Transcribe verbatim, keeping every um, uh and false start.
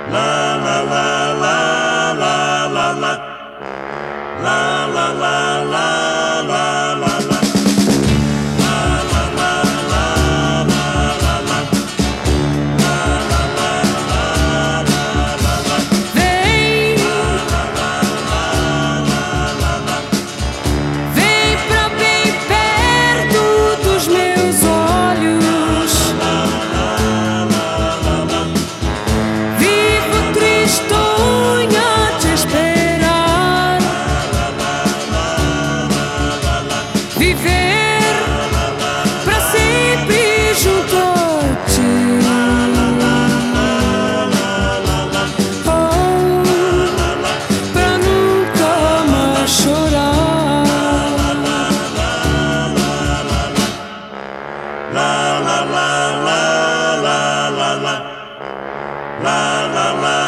La la la la la la la. La la la la la la la. Viver pra sempre junto a ti. Oh, pra nunca mais chorar. La la la la la la la la la la.